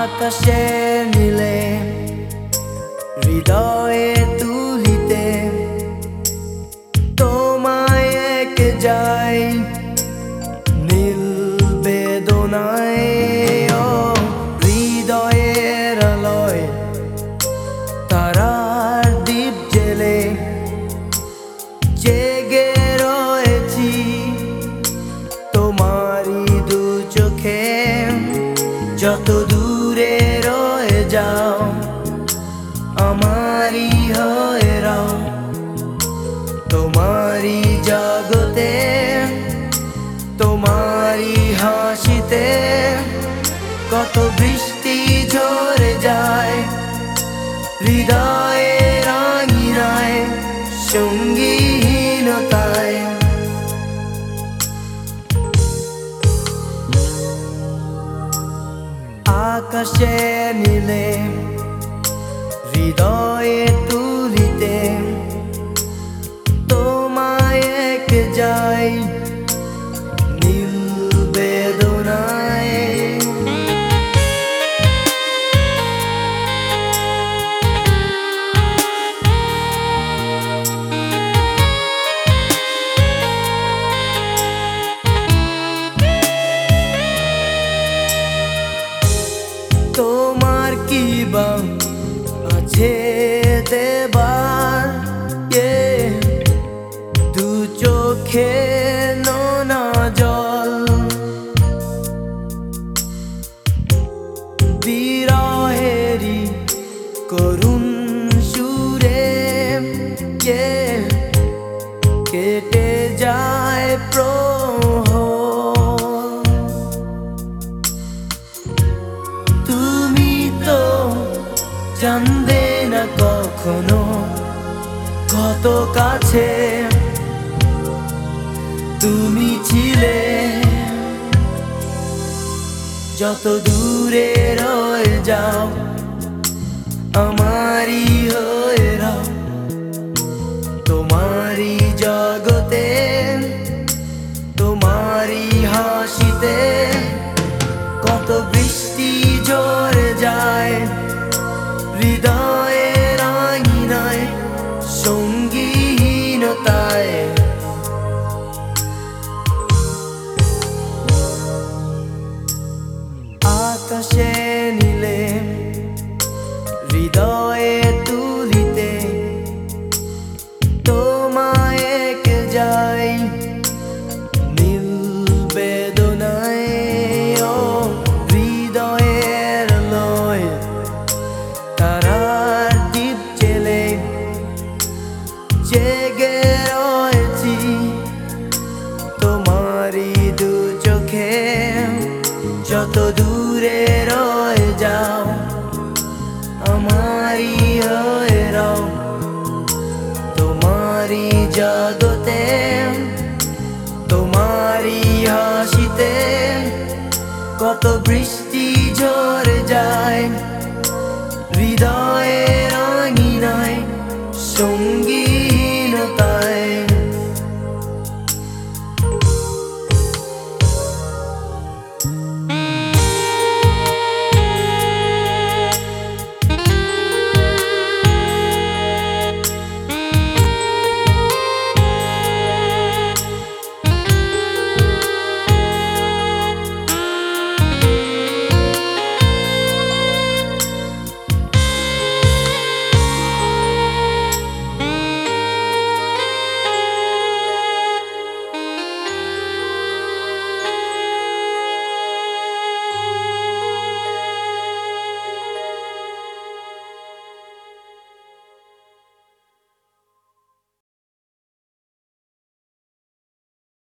আকাশে নীলে হৃদয়ে তুলিতে তোমায় এঁকে যাই নীল বেদনায়। ও হৃদয়ের আলোয় তারার দীপ জেলে জেগে রয়েছি তোমারই দু চোখে। যত দূরে রয়ে যাও আমারই হয়ে রাও, তোমারই জগতে তোমারই হাসিতে কত বৃষ্টি ঝরে যায় হৃদয়ের আঙিনায় সঙ্গীহীনতায়। আকাশে নীলে হৃদয়ে তুলিতে তোমায় এঁকে যাই নীল বেদনায়। তোমার কি বা আছে দেবার দু চোখে নোনা জল, বিরহেরি করুণ সুরে কেটে যায় প্রহর। তুমি তো জানবে না কখনো কত কাছে তুমি ছিলে, যত দূরে রয়ে যাও আমারই হয়ে রাও, তোমারই জগতে তোমারই হাসিতে কত বৃষ্টি ঝরে যায় হৃদয়ের আঙিনায় সঙ্গীহীনতায়। আকাশে নীলে হৃদয়ে তুলিতে তোমায় এঁকে যাই নীল বেদনায়। ও হৃদয়ের আলোয় তারার দীপ জেলে জেগে রয়েছি তোমারই দু চোখে। যত দূরে রয়ে যাও আমারই হয়ে রাও, তোমারই জগতে তোমারই হাসিতে কত বৃষ্টি ঝরে